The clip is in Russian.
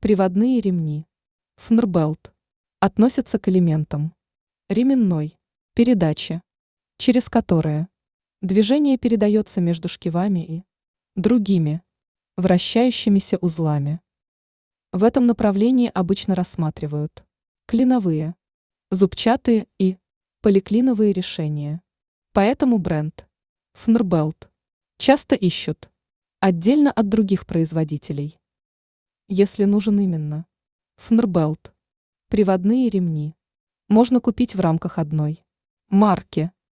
Приводные ремни. Фнербелт. Относятся к элементам ременной передачи, через которые движение передается между шкивами и другими вращающимися узлами. В этом направлении обычно рассматривают клиновые, зубчатые и поликлиновые решения. Поэтому бренд Фнербелт часто ищут отдельно от других производителей. Если нужен именно Фнербелт, приводные ремни можно купить в рамках одной марки.